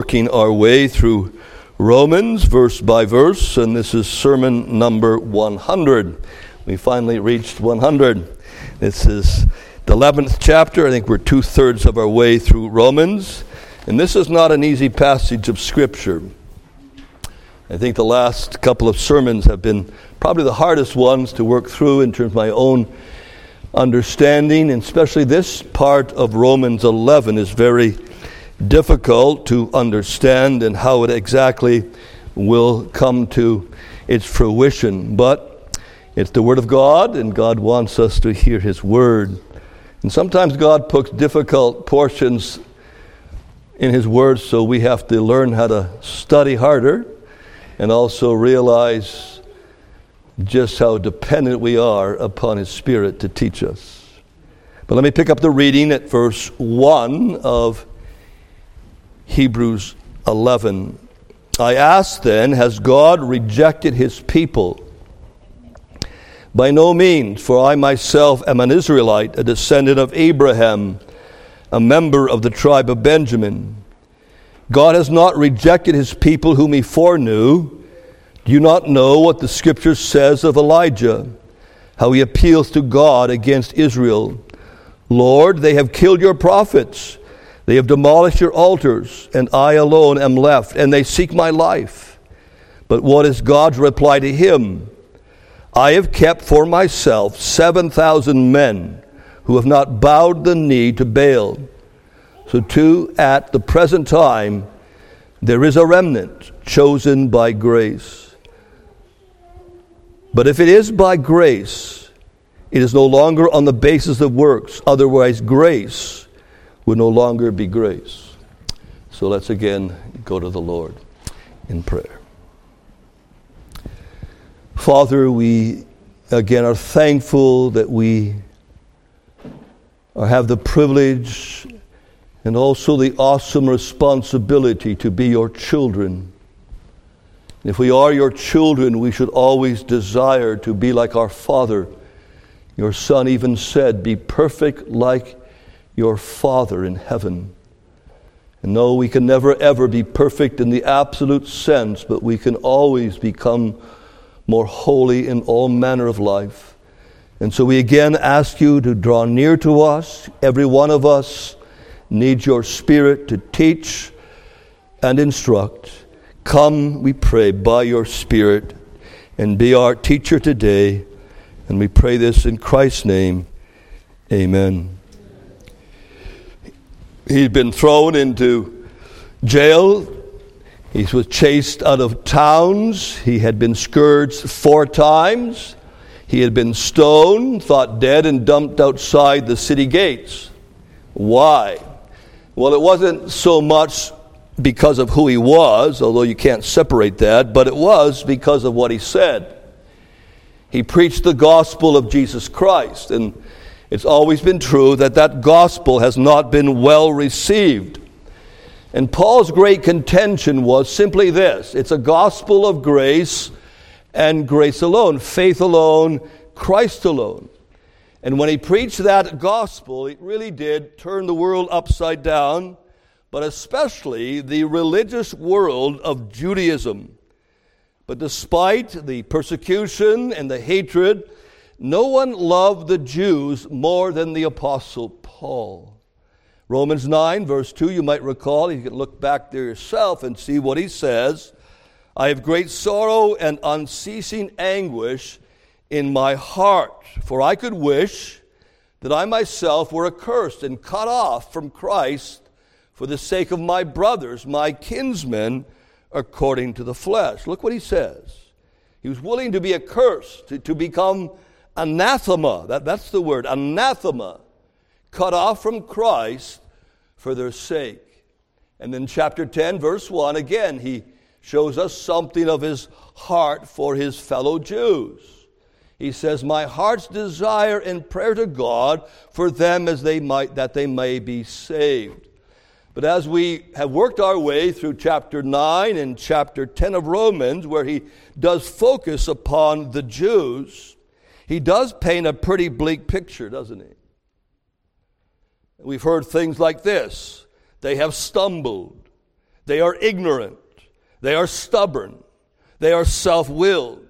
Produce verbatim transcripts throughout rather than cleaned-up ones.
Working our way through Romans verse by verse, and this is sermon number one hundred. We finally reached one hundred. This is the eleventh chapter. I think we're two-thirds of our way through Romans, and this is not an easy passage of Scripture. I think the last couple of sermons have been probably the hardest ones to work through in terms of my own understanding, and especially this part of Romans eleven is very difficult to understand and how it exactly will come to its fruition. But it's the Word of God, and God wants us to hear His Word. And sometimes God puts difficult portions in His Word, so we have to learn how to study harder and also realize just how dependent we are upon His Spirit to teach us. But let me pick up the reading at verse one of Hebrews eleven. I ask then, has God rejected His people? By no means, for I myself am an Israelite, a descendant of Abraham, a member of the tribe of Benjamin. God has not rejected His people whom He foreknew. Do you not know what the Scripture says of Elijah, how he appeals to God against Israel? Lord, they have killed your prophets. They have demolished your altars, and I alone am left, and they seek my life. But what is God's reply to him? I have kept for myself seven thousand men who have not bowed the knee to Baal. So too, at the present time, there is a remnant chosen by grace. But if it is by grace, it is no longer on the basis of works. Otherwise, grace would no longer be grace. So let's again go to the Lord in prayer. Father, we again are thankful that we have the privilege and also the awesome responsibility to be your children. If we are your children, we should always desire to be like our Father. Your Son even said, be perfect like your Father in heaven. And no, we can never ever be perfect in the absolute sense, but we can always become more holy in all manner of life. And so we again ask you to draw near to us. Every one of us needs your Spirit to teach and instruct. Come, we pray, by your Spirit, and be our teacher today. And we pray this in Christ's name. Amen. He'd been thrown into jail. He was chased out of towns. He had been scourged four times. He had been stoned, thought dead, and dumped outside the city gates. Why? Well, it wasn't so much because of who he was, although you can't separate that, but it was because of what he said. He preached the gospel of Jesus Christ, and it's always been true that that gospel has not been well received. And Paul's great contention was simply this. It's a gospel of grace and grace alone, faith alone, Christ alone. And when he preached that gospel, it really did turn the world upside down, but especially the religious world of Judaism. But despite the persecution and the hatred, no one loved the Jews more than the Apostle Paul. Romans nine, verse two, you might recall, you can look back there yourself and see what he says. I have great sorrow and unceasing anguish in my heart, for I could wish that I myself were accursed and cut off from Christ for the sake of my brothers, my kinsmen, according to the flesh. Look what he says. He was willing to be accursed, to, to become anathema, that, that's the word, anathema, cut off from Christ for their sake. And then chapter ten, verse one, again, he shows us something of his heart for his fellow Jews. He says, my heart's desire and prayer to God for them as they might, that they may be saved. But as we have worked our way through chapter nine and chapter ten of Romans, where he does focus upon the Jews, he does paint a pretty bleak picture, doesn't he? We've heard things like this. They have stumbled. They are ignorant. They are stubborn. They are self-willed.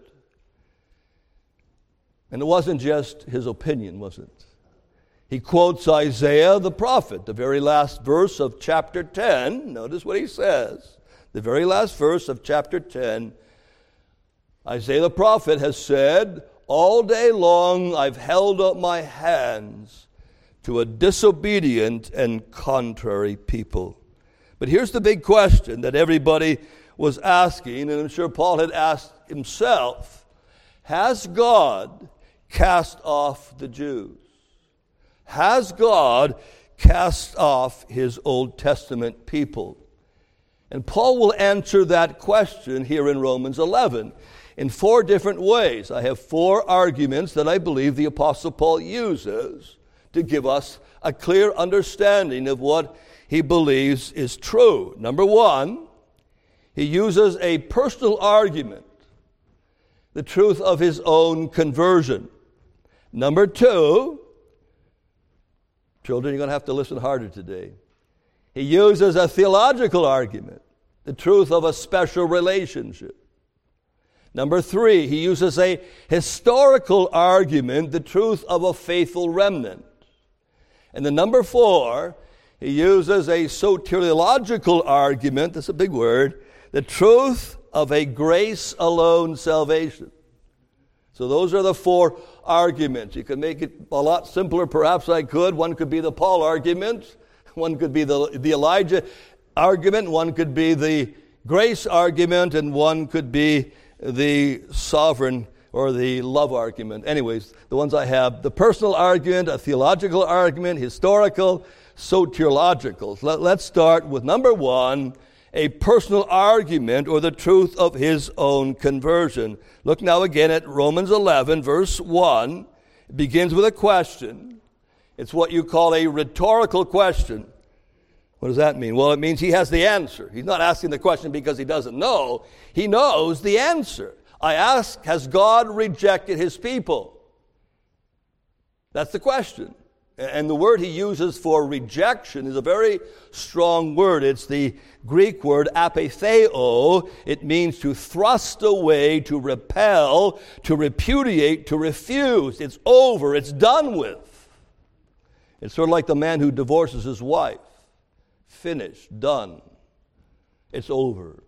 And it wasn't just his opinion, was it? He quotes Isaiah the prophet, the very last verse of chapter ten. Notice what he says. The very last verse of chapter ten. Isaiah the prophet has said, "All day long I've held up my hands to a disobedient and contrary people." But here's the big question that everybody was asking, and I'm sure Paul had asked himself. Has God cast off the Jews? Has God cast off his Old Testament people? And Paul will answer that question here in Romans eleven in four different ways. I have four arguments that I believe the Apostle Paul uses to give us a clear understanding of what he believes is true. Number one, he uses a personal argument, the truth of his own conversion. Number two, children, you're going to have to listen harder today. He uses a theological argument, the truth of a special relationship. Number three, he uses a historical argument, the truth of a faithful remnant. And the number four, he uses a soteriological argument, that's a big word, the truth of a grace alone salvation. So those are the four arguments. You can make it a lot simpler, perhaps I could. One could be the Paul argument. One could be the, the Elijah argument. One could be the grace argument. And one could be the sovereign or the love argument. Anyways, the ones I have, the personal argument, a theological argument, historical, soteriological. Let, let's start with number one, a personal argument or the truth of his own conversion. Look now again at Romans eleven, verse one. It begins with a question. It's what you call a rhetorical question. What does that mean? Well, it means he has the answer. He's not asking the question because he doesn't know. He knows the answer. I ask, has God rejected his people? That's the question. And the word he uses for rejection is a very strong word. It's the Greek word apetheo. It means to thrust away, to repel, to repudiate, to refuse. It's over. It's done with. It's sort of like the man who divorces his wife. Finished. Done. It's over.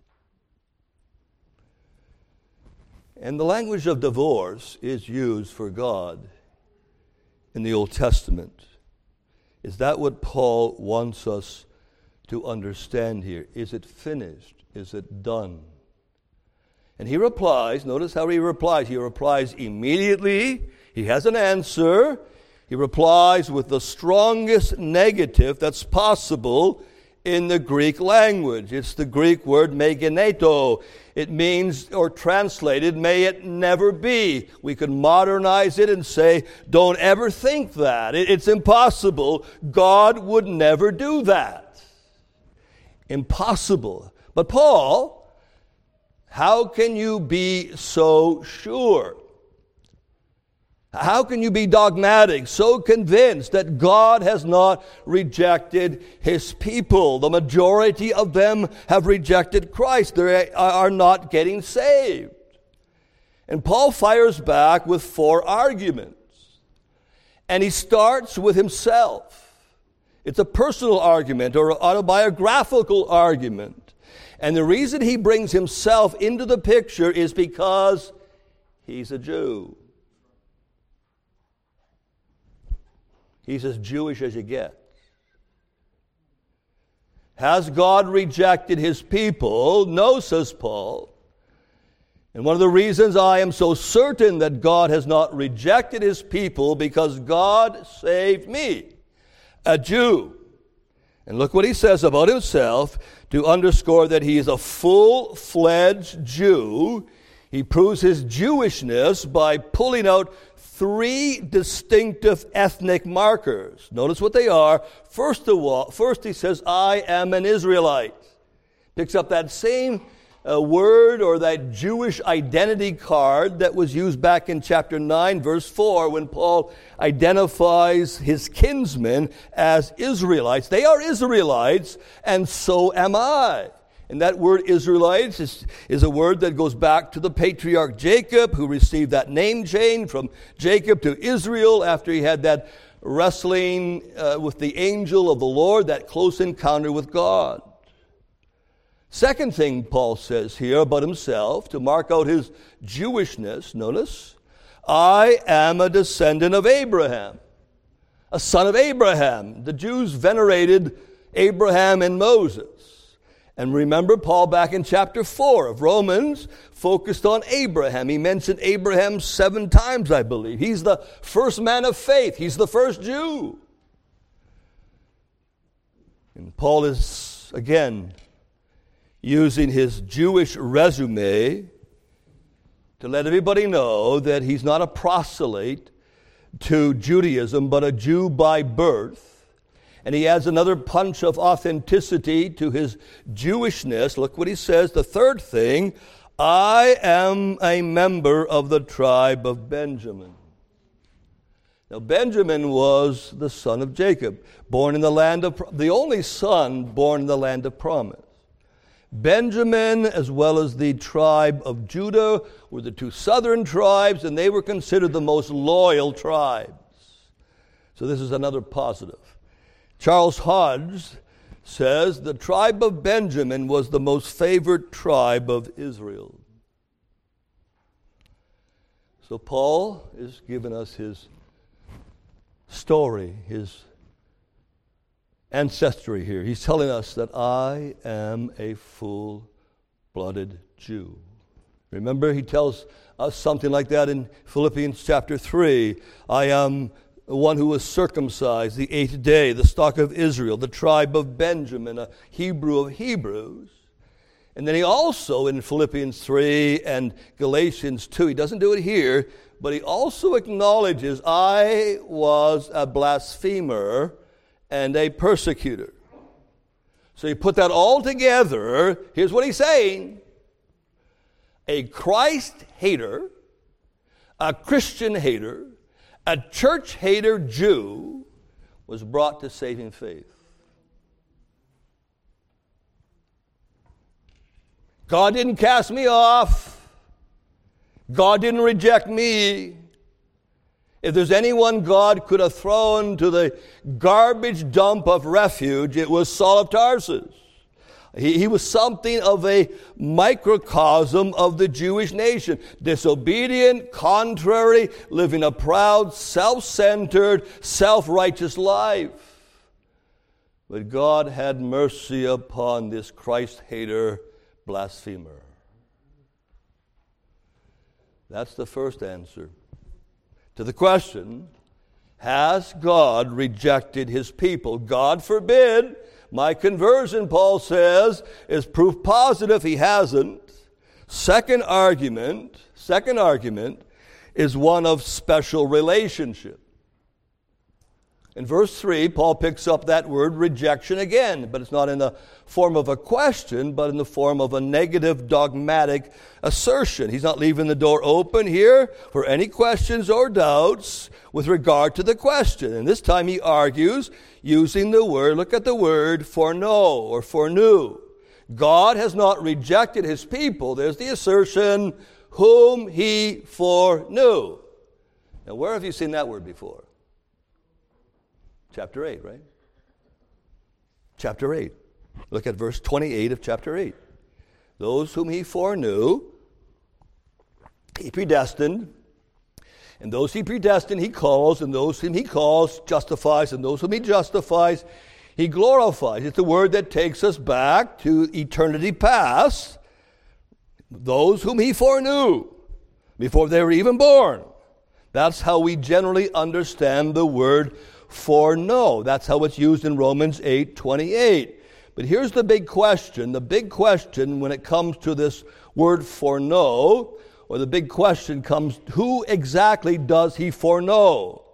And the language of divorce is used for God in the Old Testament. Is that what Paul wants us to understand here? Is it finished? Is it done? And he replies, notice how he replies. He replies immediately. He has an answer. He replies with the strongest negative that's possible in the Greek language. It's the Greek word megeneto. It means, or translated, may it never be. We could modernize it and say, don't ever think that. It's impossible. God would never do that. Impossible. But Paul, how can you be so sure? How can you be dogmatic, so convinced that God has not rejected his people? The majority of them have rejected Christ. They are not getting saved. And Paul fires back with four arguments. And he starts with himself. It's a personal argument or an autobiographical argument. And the reason he brings himself into the picture is because he's a Jew. He's as Jewish as you get. Has God rejected his people? No, says Paul. And one of the reasons I am so certain that God has not rejected his people because God saved me, a Jew. And look what he says about himself to underscore that he is a full-fledged Jew. He proves his Jewishness by pulling out three distinctive ethnic markers. Notice what they are. First of all, first he says, I am an Israelite. Picks up that same uh, word or that Jewish identity card that was used back in chapter nine, verse four, when Paul identifies his kinsmen as Israelites. They are Israelites, and so am I. And that word Israelites is, is a word that goes back to the patriarch Jacob, who received that name change from Jacob to Israel after he had that wrestling uh, with the angel of the Lord, that close encounter with God. Second thing Paul says here about himself, to mark out his Jewishness, notice, I am a descendant of Abraham, a son of Abraham. The Jews venerated Abraham and Moses. And remember, Paul back in chapter four of Romans focused on Abraham. He mentioned Abraham seven times, I believe. He's the first man of faith. He's the first Jew. And Paul is, again, using his Jewish resume to let everybody know that he's not a proselyte to Judaism, but a Jew by birth. And he adds another punch of authenticity to his Jewishness. Look what he says. The third thing, I am a member of the tribe of Benjamin. Now, Benjamin was the son of Jacob, born in the land of, the only son born in the land of promise. Benjamin, as well as the tribe of Judah, were the two southern tribes, and they were considered the most loyal tribes. So this is another positive. Charles Hodge says the tribe of Benjamin was the most favored tribe of Israel. So Paul is giving us his story, his ancestry here. He's telling us that I am a full-blooded Jew. Remember, he tells us something like that in Philippians chapter three. I am the one who was circumcised the eighth day, the stock of Israel, the tribe of Benjamin, a Hebrew of Hebrews. And then he also, in Philippians three and Galatians two, he doesn't do it here, but he also acknowledges, I was a blasphemer and a persecutor. So you put that all together, here's what he's saying. A Christ hater, a Christian hater, a church hater Jew was brought to saving faith. God didn't cast me off. God didn't reject me. If there's anyone God could have thrown to the garbage dump of refuge, it was Saul of Tarsus. He, he was something of a microcosm of the Jewish nation. Disobedient, contrary, living a proud, self-centered, self-righteous life. But God had mercy upon this Christ-hater blasphemer. That's the first answer to the question, has God rejected his people? God forbid. My conversion, Paul says, is proof positive he hasn't. Second argument, second argument is one of special relationship. In verse three, Paul picks up that word rejection again, but it's not in the form of a question, but in the form of a negative dogmatic assertion. He's not leaving the door open here for any questions or doubts with regard to the question. And this time he argues using the word, look at the word foreknow or foreknew. God has not rejected his people. There's the assertion, whom he foreknew. Now, where have you seen that word before? Chapter eight, right? Chapter eight. Look at verse twenty-eight of chapter eight. Those whom he foreknew, he predestined. And those he predestined, he calls. And those whom he calls, justifies. And those whom he justifies, he glorifies. It's the word that takes us back to eternity past. Those whom he foreknew, before they were even born. That's how we generally understand the word foreknow. That's how it's used in Romans eight twenty-eight. But here's the big question. The big question when it comes to this word foreknow, or the big question comes, who exactly does he foreknow?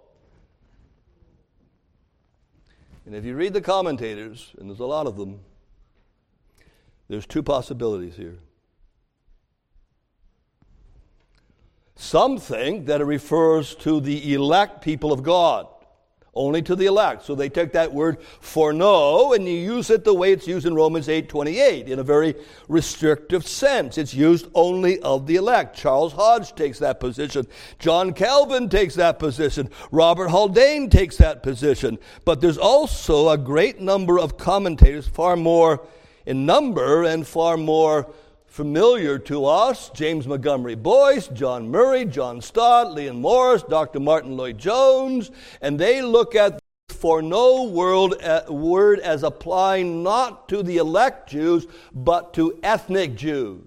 And if you read the commentators, and there's a lot of them, there's two possibilities here. Some think that it refers to the elect people of God, only to the elect. So they take that word foreknow and you use it the way it's used in Romans eight twenty-eight, in a very restrictive sense. It's used only of the elect. Charles Hodge takes that position. John Calvin takes that position. Robert Haldane takes that position. But there's also a great number of commentators, far more in number and far more familiar to us: James Montgomery Boyce, John Murray, John Stott, Leon Morris, Doctor Martin Lloyd-Jones, and they look at the foreknow word as applying not to the elect Jews, but to ethnic Jews.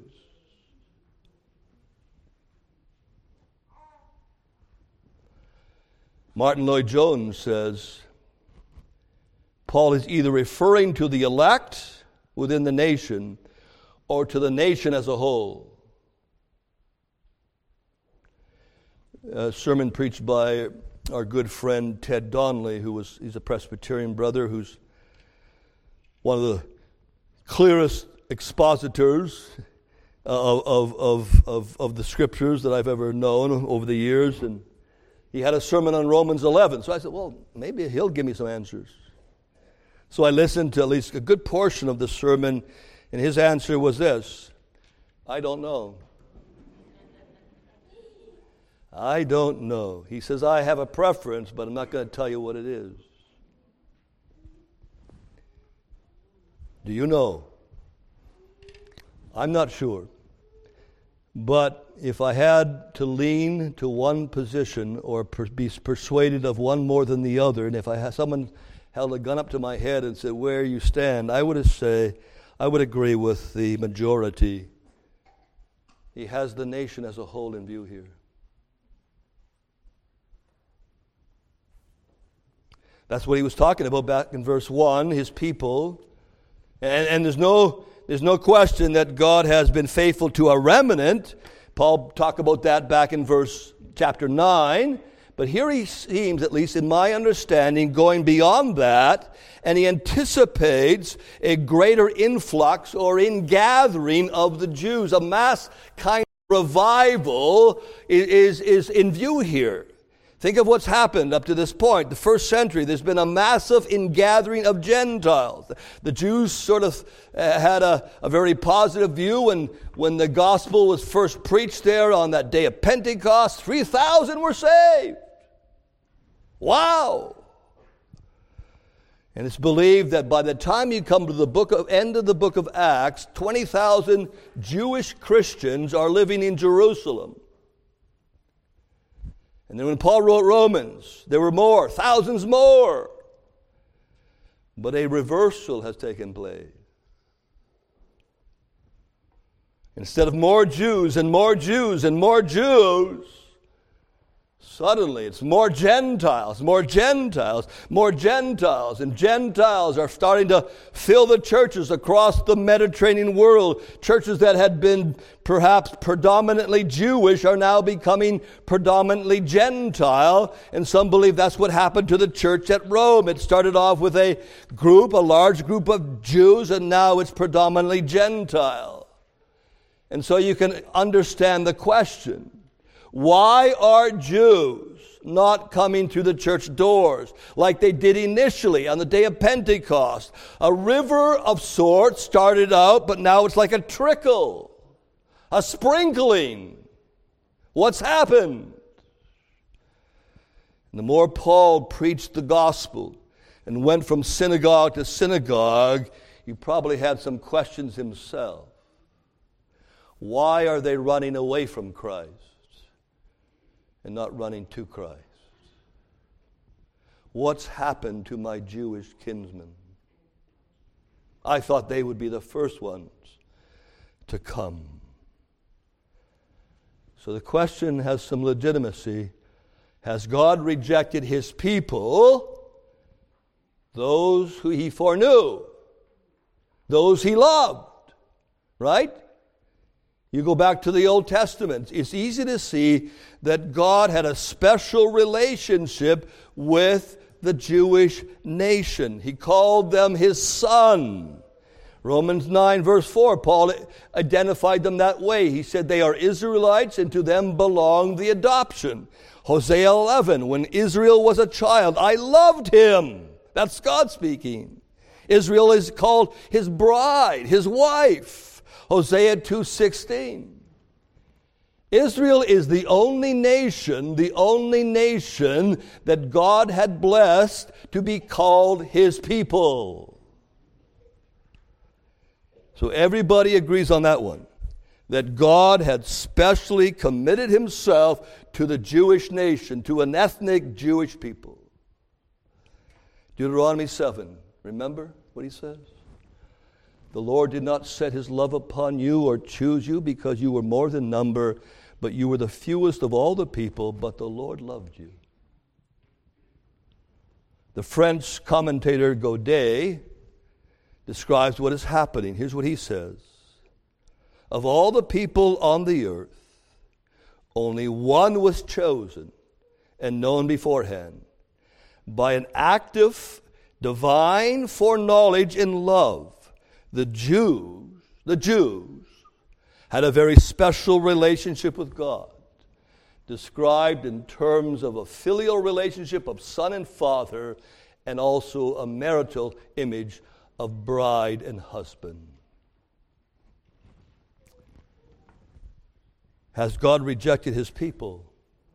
Martin Lloyd-Jones says, Paul is either referring to the elect within the nation or to the nation as a whole. A sermon preached by our good friend Ted Donnelly, who was he's a Presbyterian brother who's one of the clearest expositors of, of, of, of, of the Scriptures that I've ever known over the years. And he had a sermon on Romans eleven. So I said, well, maybe he'll give me some answers. So I listened to at least a good portion of the sermon, and his answer was this: I don't know. I don't know. He says, I have a preference, but I'm not going to tell you what it is. Do you know? I'm not sure. But if I had to lean to one position or per- be persuaded of one more than the other, and if I had someone held a gun up to my head and said, where you stand, I would say, I would agree with the majority. He has the nation as a whole in view here. That's what he was talking about back in verse one, his people. And, and there's no there's no question that God has been faithful to a remnant. Paul talked about that back in verse chapter nine. But here he seems, at least in my understanding, going beyond that, and he anticipates a greater influx or ingathering of the Jews. A mass kind of revival is, is in view here. Think of what's happened up to this point. The first century, there's been a massive ingathering of Gentiles. The Jews sort of uh, had a, a very positive view when, when the gospel was first preached there on that day of Pentecost. three thousand were saved. Wow! And it's believed that by the time you come to the book of, end of the book of Acts, twenty thousand Jewish Christians are living in Jerusalem. And then when Paul wrote Romans, there were more, thousands more. But a reversal has taken place. Instead of more Jews and more Jews and more Jews, suddenly it's more Gentiles, more Gentiles, more Gentiles. And Gentiles are starting to fill the churches across the Mediterranean world. Churches that had been perhaps predominantly Jewish are now becoming predominantly Gentile. And some believe that's what happened to the church at Rome. It started off with a group, a large group of Jews, and now it's predominantly Gentile. And so you can understand the question. Why are Jews not coming through the church doors like they did initially on the day of Pentecost? A river of sorts started out, but now it's like a trickle, a sprinkling. What's happened? And the more Paul preached the gospel and went from synagogue to synagogue, he probably had some questions himself. Why are they running away from Christ and not running to Christ? What's happened to my Jewish kinsmen? I thought they would be the first ones to come. So the question has some legitimacy. Has God rejected his people, those who he foreknew, those he loved, right? You go back to the Old Testament, it's easy to see that God had a special relationship with the Jewish nation. He called them his son. Romans nine, verse four, Paul identified them that way. He said they are Israelites, and to them belong the adoption. Hosea eleven, when Israel was a child, I loved him. That's God speaking. Israel is called his bride, his wife. Hosea two sixteen. Israel is the only nation, the only nation that God had blessed to be called his people. So everybody agrees on that one, that God had specially committed himself to the Jewish nation, to an ethnic Jewish people. Deuteronomy seven, remember what he says? The Lord did not set his love upon you or choose you because you were more than number, but you were the fewest of all the people, but the Lord loved you. The French commentator Godet describes what is happening. Here's what he says. Of all the people on the earth, only one was chosen and known beforehand by an active divine foreknowledge and love. The Jews, the Jews had a very special relationship with God, described in terms of a filial relationship of son and father, and also a marital image of bride and husband. Has God rejected his people?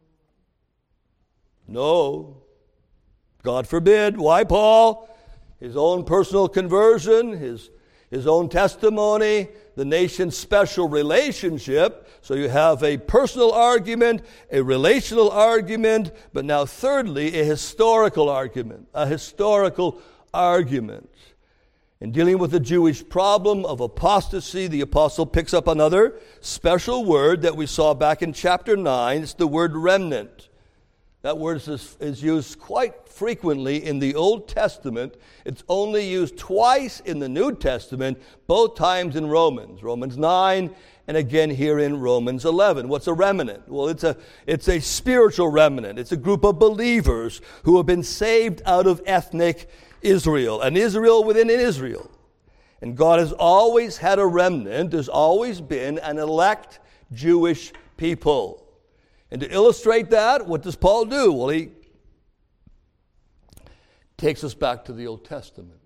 No. God forbid. Why, Paul? His own personal conversion, his, his own testimony, the nation's special relationship. So you have a personal argument, a relational argument, but now thirdly, a historical argument. A historical argument. In dealing with the Jewish problem of apostasy, the apostle picks up another special word that we saw back in chapter nine. It's the word remnant. That word is, is used quite frequently in the Old Testament. It's only used twice in the New Testament, both times in Romans. Romans nine, and again here in Romans eleven. What's a remnant? Well, it's a, it's a spiritual remnant. It's a group of believers who have been saved out of ethnic Israel, and Israel within Israel. And God has always had a remnant. There's always been an elect Jewish people. And to illustrate that, what does Paul do? Well, he takes us back to the Old Testament.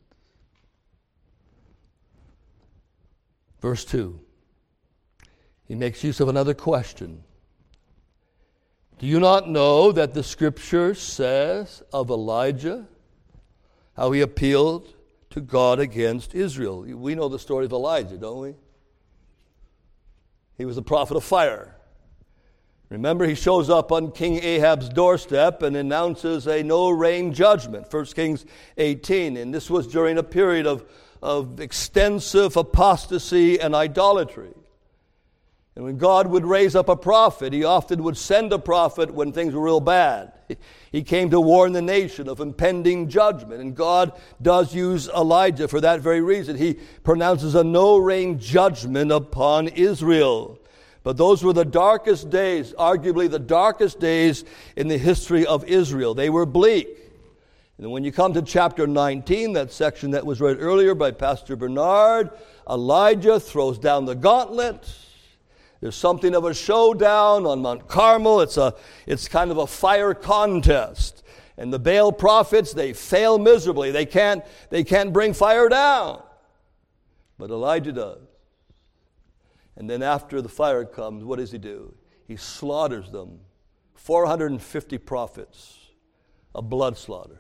Verse two. He makes use of another question. Do you not know that the Scripture says of Elijah how he appealed to God against Israel? We know the story of Elijah, don't we? He was the prophet of fire. Remember, he shows up on King Ahab's doorstep and announces a no-rain judgment, First Kings eighteen. And this was during a period of, of extensive apostasy and idolatry. And when God would raise up a prophet, he often would send a prophet when things were real bad. He came to warn the nation of impending judgment. And God does use Elijah for that very reason. He pronounces a no-rain judgment upon Israel. But those were the darkest days, arguably the darkest days in the history of Israel. They were bleak. And when you come to chapter nineteen, that section that was read earlier by Pastor Bernard, Elijah throws down the gauntlet. There's something of a showdown on Mount Carmel. It's a, it's kind of a fire contest. And the Baal prophets, they fail miserably. They can't, they can't bring fire down. But Elijah does. And then after the fire comes, what does he do? He slaughters them. four hundred fifty prophets. A blood slaughter.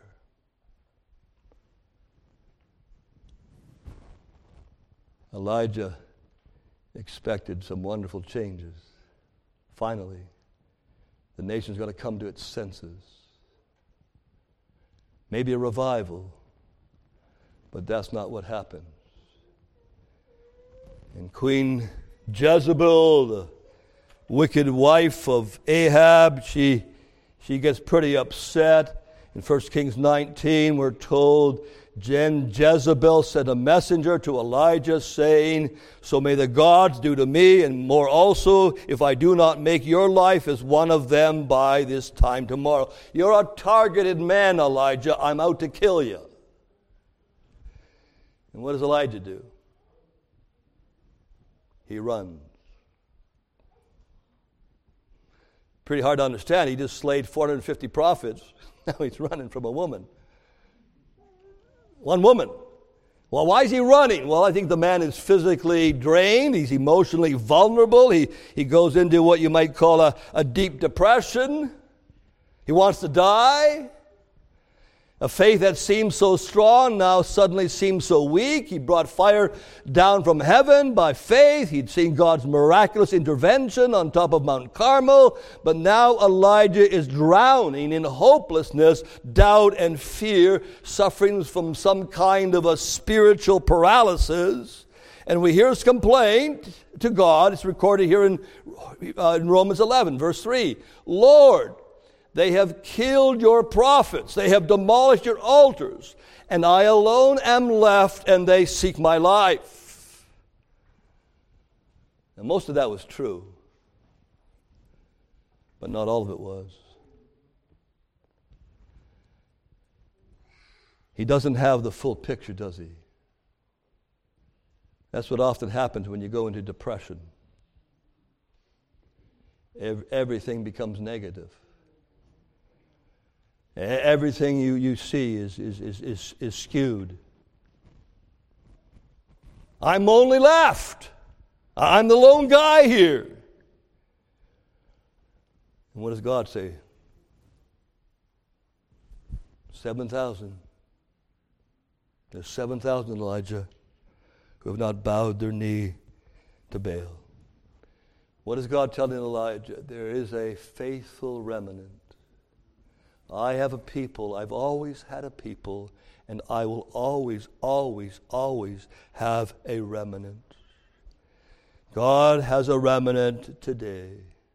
Elijah expected some wonderful changes. Finally, the nation's going to come to its senses. Maybe a revival, but that's not what happens. And Queen Jezebel, the wicked wife of Ahab, she, she gets pretty upset. In First Kings nineteen, we're told, Jen Jezebel sent a messenger to Elijah saying, so may the gods do to me and more also if I do not make your life as one of them by this time tomorrow. You're a targeted man, Elijah. I'm out to kill you. And what does Elijah do? he runs. Pretty hard to understand. He just slayed four hundred fifty prophets. Now he's running from a woman. One woman. Well, why is he running? Well, I think the man is physically drained. He's emotionally vulnerable. He, he goes into what you might call a, a deep depression. He wants to die. A faith that seemed so strong now suddenly seems so weak. He brought fire down from heaven by faith. He'd seen God's miraculous intervention on top of Mount Carmel. But now Elijah is drowning in hopelessness, doubt, and fear, suffering from some kind of a spiritual paralysis. And we hear his complaint to God. It's recorded here in, uh, in Romans eleven, verse three. Lord, they have killed your prophets. They have demolished your altars. And I alone am left, and they seek my life. And most of that was true. But not all of it was. He doesn't have the full picture, does he? That's what often happens when you go into depression. Everything becomes negative. Everything you, you see is, is, is, is, is skewed. I'm only left. I'm the lone guy here. And what does God say? seven thousand. There's seven thousand, Elijah, who have not bowed their knee to Baal. What is God telling Elijah? There is a faithful remnant. I have a people, I've always had a people, and I will always, always, always have a remnant. God has a remnant today.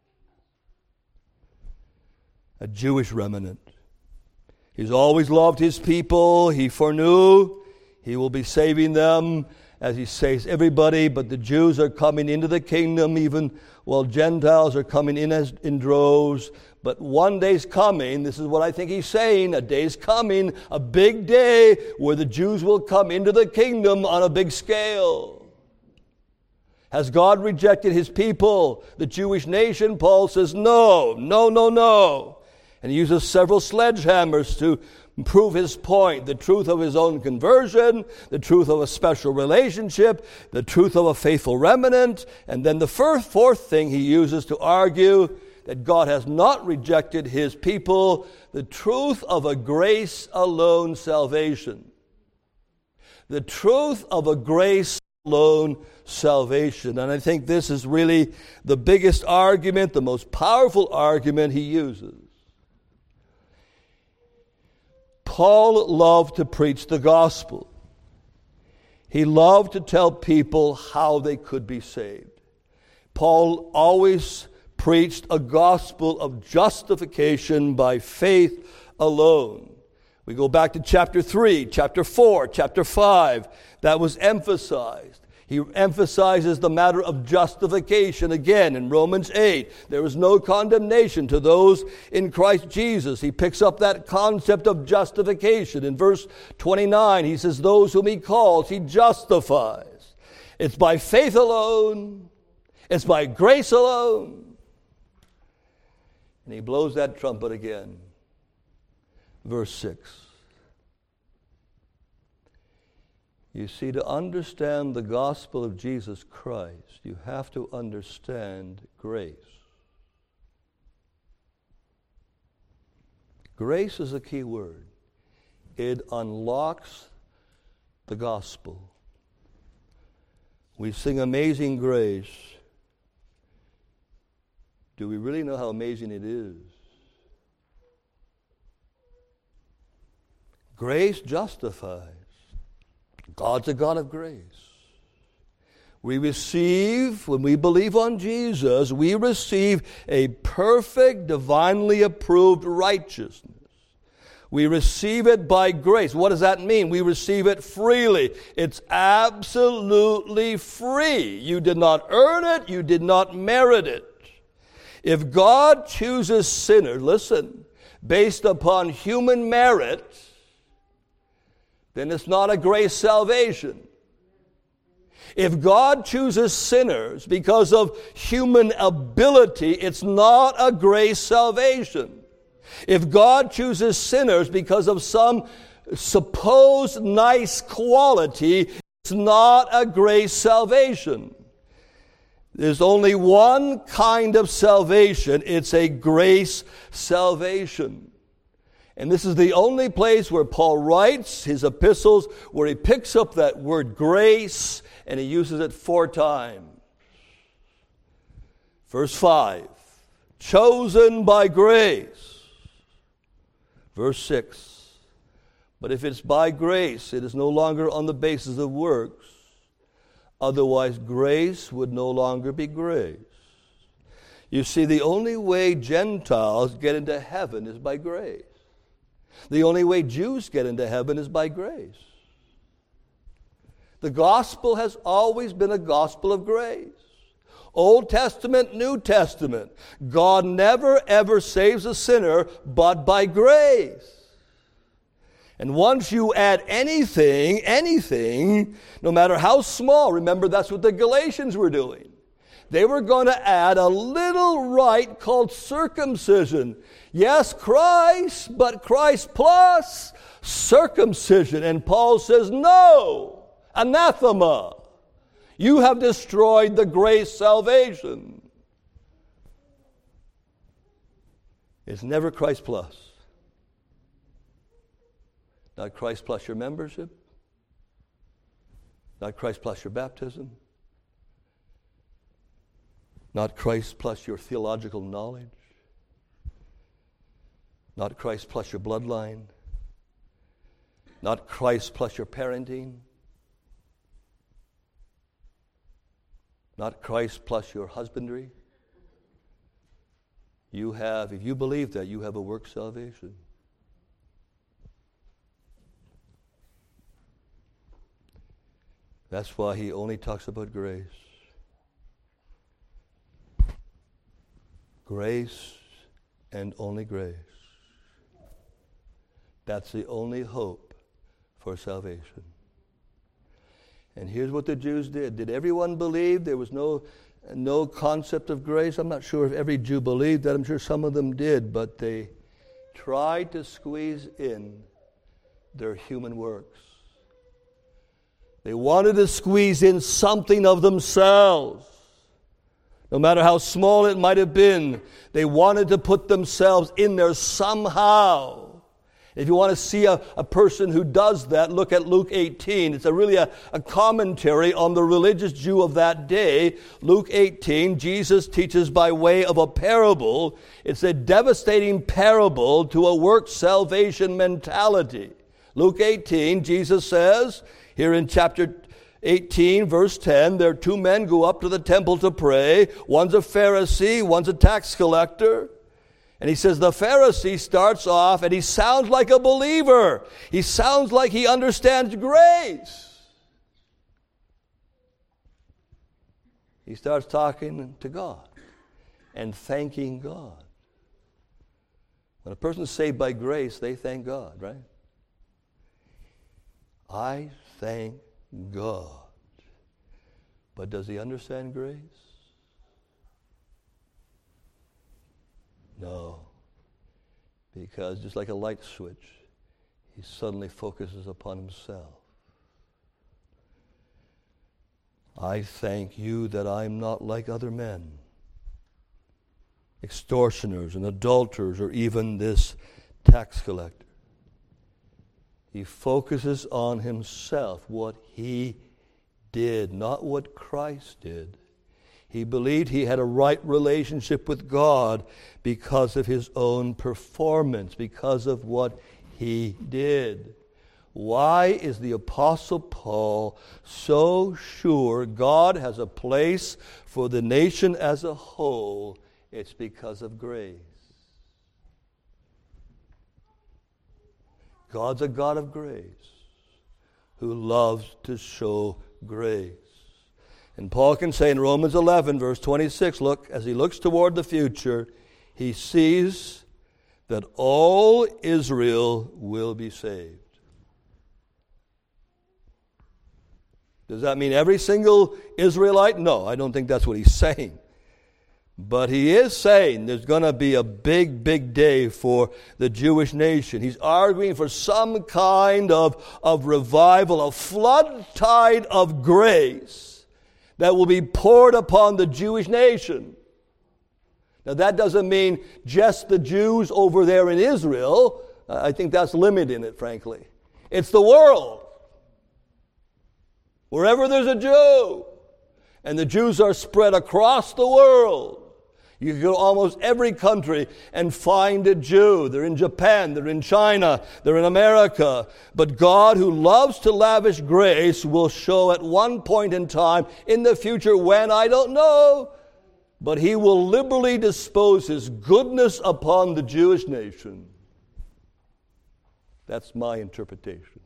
A Jewish remnant. He's always loved his people. He foreknew he will be saving them as he saves everybody, but the Jews are coming into the kingdom even while Gentiles are coming in as in droves. But one day's coming, this is what I think he's saying, a day's coming, a big day where the Jews will come into the kingdom on a big scale. Has God rejected his people, the Jewish nation? Paul says, no, no, no, no. And he uses several sledgehammers to prove his point. The truth of his own conversion, the truth of a special relationship, the truth of a faithful remnant. And then the first, fourth thing he uses to argue that God has not rejected his people, the truth of a grace alone salvation. The truth of a grace alone salvation. And I think this is really the biggest argument, the most powerful argument he uses. Paul loved to preach the gospel. He loved to tell people how they could be saved. Paul always preached a gospel of justification by faith alone. We go back to chapter three, chapter four, chapter five. That was emphasized. He emphasizes the matter of justification again in Romans eight. There is no condemnation to those in Christ Jesus. He picks up that concept of justification. In verse twenty-nine, he says, those whom he calls, he justifies. It's by faith alone. It's by grace alone. And he blows that trumpet again. Verse six. You see, to understand the gospel of Jesus Christ, you have to understand grace. Grace is a key word. It unlocks the gospel. We sing Amazing Grace. Do we really know how amazing it is? Grace justifies. God's a God of grace. We receive, when we believe on Jesus, we receive a perfect, divinely approved righteousness. We receive it by grace. What does that mean? We receive it freely. It's absolutely free. You did not earn it. You did not merit it. If God chooses sinners, listen, based upon human merit, then it's not a grace salvation. If God chooses sinners because of human ability, it's not a grace salvation. If God chooses sinners because of some supposed nice quality, it's not a grace salvation. There's only one kind of salvation. It's a grace salvation. And this is the only place where Paul writes his epistles where he picks up that word grace and he uses it four times. Verse five, chosen by grace. Verse six, but if it's by grace, it is no longer on the basis of works. Otherwise, grace would no longer be grace. You see, the only way Gentiles get into heaven is by grace. The only way Jews get into heaven is by grace. The gospel has always been a gospel of grace. Old Testament, New Testament. God never ever saves a sinner but by grace. And once you add anything, anything, no matter how small, remember that's what the Galatians were doing. They were going to add a little rite called circumcision. Yes, Christ, but Christ plus circumcision. And Paul says, no, anathema. You have destroyed the grace salvation. It's never Christ plus. Not Christ plus your membership. Not Christ plus your baptism. Not Christ plus your theological knowledge. Not Christ plus your bloodline. Not Christ plus your parenting. Not Christ plus your husbandry. You have, if you believe that, you have a work salvation. That's why he only talks about grace. Grace and only grace. That's the only hope for salvation. And here's what the Jews did. Did everyone believe there was no, no concept of grace? I'm not sure if every Jew believed that. I'm sure some of them did, but they tried to squeeze in their human works. They wanted to squeeze in something of themselves. No matter how small it might have been, they wanted to put themselves in there somehow. If you want to see a, a person who does that, look at Luke eighteen. It's a really a, a commentary on the religious Jew of that day. Luke eighteen, Jesus teaches by way of a parable. It's a devastating parable to a work salvation mentality. Luke eighteen, Jesus says, here in chapter eighteen, verse ten, there are two men go up to the temple to pray. One's a Pharisee, one's a tax collector. And he says the Pharisee starts off and he sounds like a believer. He sounds like he understands grace. He starts talking to God and thanking God. When a person is saved by grace, they thank God, right? I thank God. But does he understand grace? No. Because just like a light switch, he suddenly focuses upon himself. I thank you that I'm not like other men, extortioners and adulterers, or even this tax collector. He focuses on himself, what he did, not what Christ did. He believed he had a right relationship with God because of his own performance, because of what he did. Why is the Apostle Paul so sure God has a place for the nation as a whole? It's because of grace. God's a God of grace who loves to show grace. And Paul can say in Romans eleven, verse twenty-six, look, as he looks toward the future, he sees that all Israel will be saved. Does that mean every single Israelite? No, I don't think that's what he's saying. But he is saying there's going to be a big, big day for the Jewish nation. He's arguing for some kind of, of revival, a flood tide of grace that will be poured upon the Jewish nation. Now that doesn't mean just the Jews over there in Israel. I think that's limiting it, frankly. It's the world. Wherever there's a Jew, and the Jews are spread across the world. You can go to almost every country and find a Jew. They're in Japan, they're in China, they're in America. But God, who loves to lavish grace, will show at one point in time in the future, when, I don't know, but He will liberally dispose His goodness upon the Jewish nation. That's my interpretation.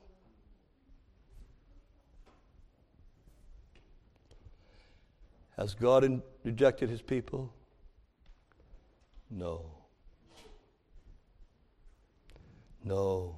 Has God rejected His people? No. No.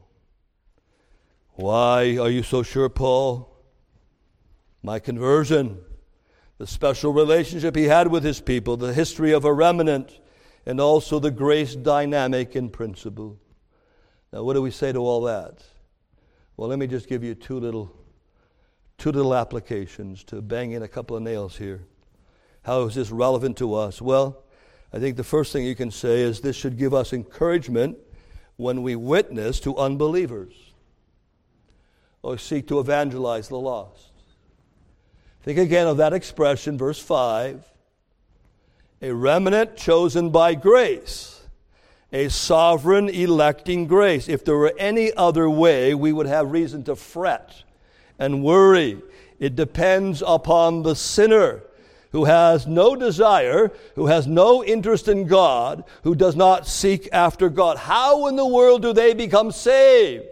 Why are you so sure, Paul? My conversion, the special relationship he had with his people, the history of a remnant, and also the grace dynamic in principle. Now, what do we say to all that? Well, let me just give you two little, two little applications to bang in a couple of nails here. How is this relevant to us? Well, I think the first thing you can say is this should give us encouragement when we witness to unbelievers or seek to evangelize the lost. Think again of that expression, verse five. A remnant chosen by grace, a sovereign electing grace. If there were any other way, we would have reason to fret and worry. It depends upon the sinner, who has no desire, who has no interest in God, who does not seek after God. How in the world do they become saved?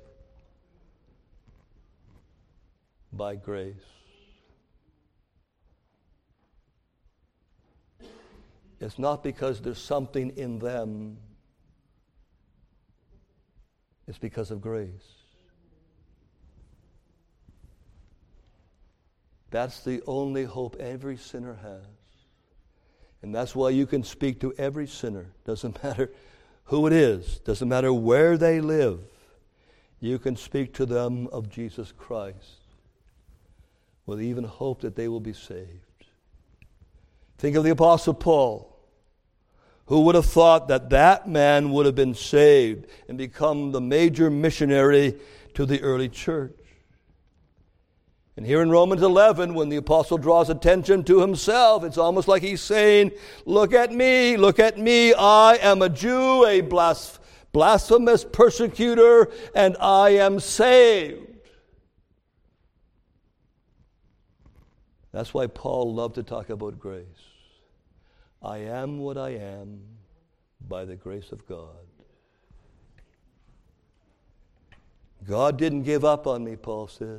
By grace. It's not because there's something in them. It's because of grace. That's the only hope every sinner has. And that's why you can speak to every sinner. Doesn't matter who it is. Doesn't matter where they live. You can speak to them of Jesus Christ with even hope that they will be saved. Think of the Apostle Paul. Who would have thought that that man would have been saved and become the major missionary to the early church? And here in Romans eleven, when the apostle draws attention to himself, it's almost like he's saying, look at me, look at me, I am a Jew, a blas- blasphemous persecutor, and I am saved. That's why Paul loved to talk about grace. I am what I am by the grace of God. God didn't give up on me, Paul says.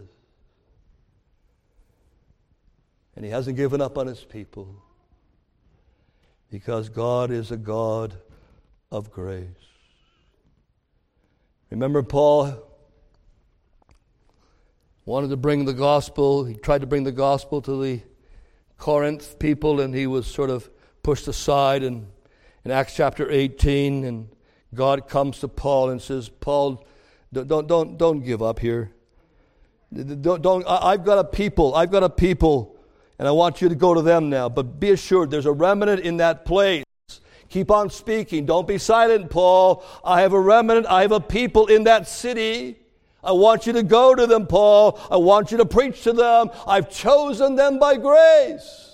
And He hasn't given up on His people, because God is a God of grace. Remember, Paul wanted to bring the gospel. He tried to bring the gospel to the Corinth people, and he was sort of pushed aside. And in Acts chapter eighteen, and God comes to Paul and says, Paul, don't don't don't give up here. Don't don't. I've got a people. I've got a people. And I want you to go to them now. But be assured, there's a remnant in that place. Keep on speaking. Don't be silent, Paul. I have a remnant. I have a people in that city. I want you to go to them, Paul. I want you to preach to them. I've chosen them by grace.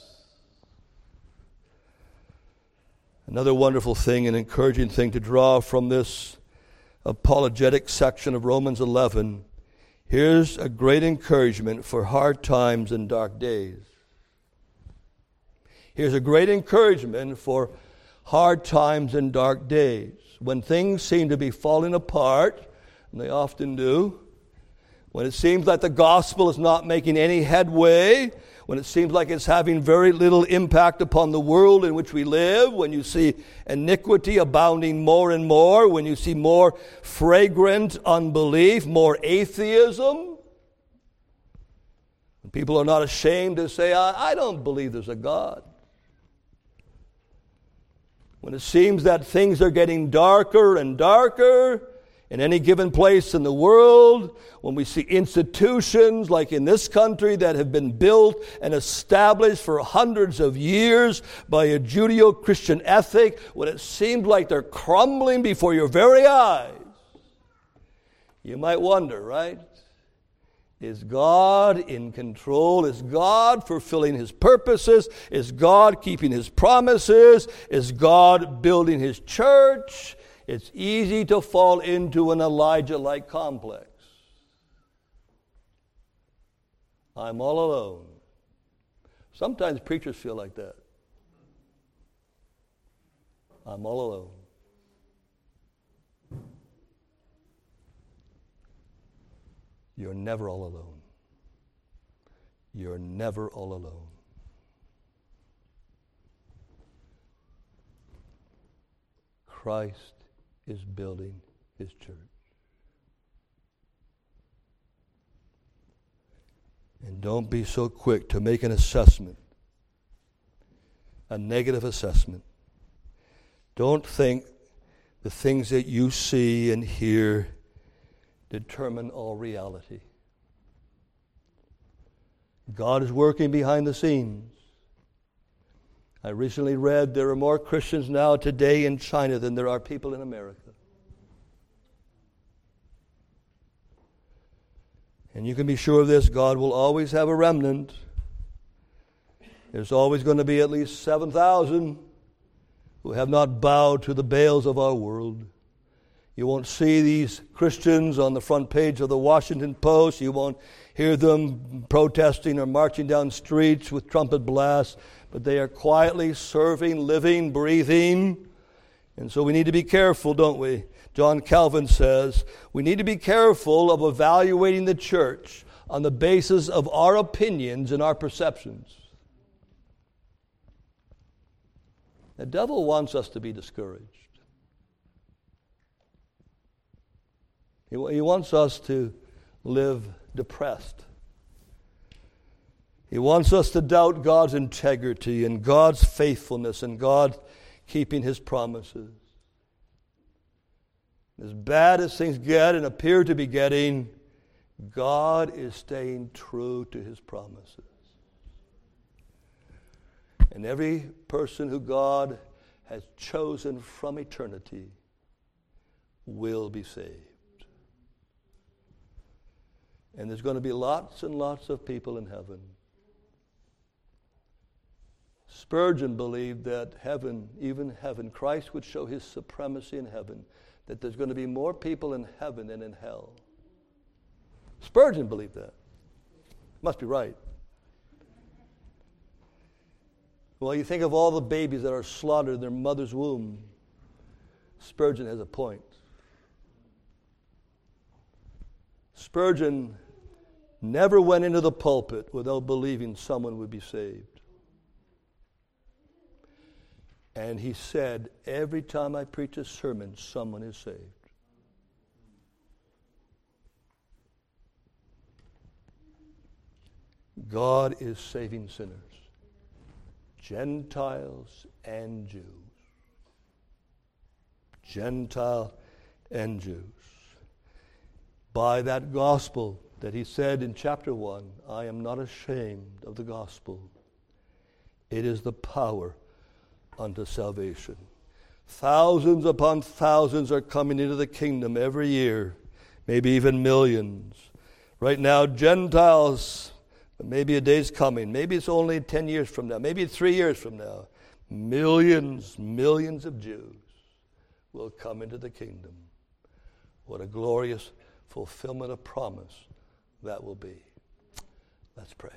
Another wonderful thing, an encouraging thing to draw from this apologetic section of Romans eleven. Here's a great encouragement for hard times and dark days. Here's a great encouragement for hard times and dark days. When things seem to be falling apart, and they often do, when it seems like the gospel is not making any headway, when it seems like it's having very little impact upon the world in which we live, when you see iniquity abounding more and more, when you see more fragrant unbelief, more atheism, when People are not ashamed to say, I, I don't believe there's a God. When it seems that things are getting darker and darker in any given place in the world, when we see institutions like in this country that have been built and established for hundreds of years by a Judeo-Christian ethic, when it seems like they're crumbling before your very eyes, you might wonder, right? Is God in control? Is God fulfilling His purposes? Is God keeping His promises? Is God building His church? It's easy to fall into an Elijah-like complex. I'm all alone. Sometimes preachers feel like that. I'm all alone. You're never all alone. You're never all alone. Christ is building His church. And don't be so quick to make an assessment, a negative assessment. Don't think the things that you see and hear determine all reality. God is working behind the scenes. I recently read there are more Christians now today in China than there are people in America. And you can be sure of this, God will always have a remnant. There's always going to be at least seven thousand who have not bowed to the Baals of our world. You won't see these Christians on the front page of the Washington Post. You won't hear them protesting or marching down streets with trumpet blasts. But they are quietly serving, living, breathing. And so we need to be careful, don't we? John Calvin says, we need to be careful of evaluating the church on the basis of our opinions and our perceptions. The devil wants us to be discouraged. He wants us to live depressed. He wants us to doubt God's integrity and God's faithfulness and God keeping His promises. As bad as things get and appear to be getting, God is staying true to His promises. And every person who God has chosen from eternity will be saved. And there's going to be lots and lots of people in heaven. Spurgeon believed that heaven, even heaven, Christ would show His supremacy in heaven, that there's going to be more people in heaven than in hell. Spurgeon believed that. Must be right. Well, you think of all the babies that are slaughtered in their mother's womb. Spurgeon has a point. Spurgeon never went into the pulpit without believing someone would be saved. And he said, every time I preach a sermon, someone is saved. God is saving sinners, Gentiles and Jews. Gentile and Jews. By that gospel that he said in chapter one, I am not ashamed of the gospel. It is the power unto salvation. Thousands upon thousands are coming into the kingdom every year, maybe even millions. Right now, Gentiles, but maybe a day's coming. Maybe it's only ten years from now. Maybe three years from now. Millions, millions of Jews will come into the kingdom. What a glorious fulfillment of promise that will be. Let's pray.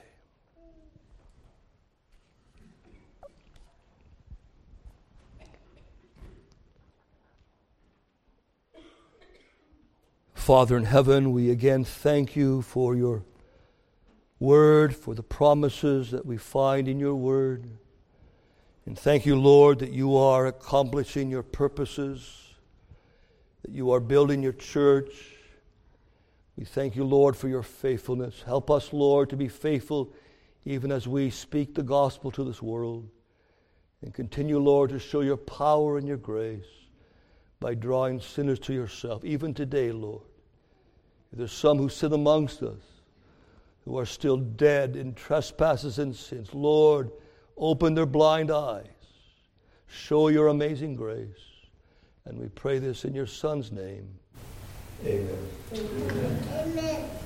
Father in heaven, we again thank you for your word, for the promises that we find in your word. And thank you, Lord, that you are accomplishing your purposes, that you are building your church. We thank you, Lord, for your faithfulness. Help us, Lord, to be faithful even as we speak the gospel to this world. And continue, Lord, to show your power and your grace by drawing sinners to yourself, even today, Lord. If there's some who sit amongst us who are still dead in trespasses and sins, Lord, open their blind eyes. Show your amazing grace. And we pray this in your Son's name. Amen. Amen. Amen.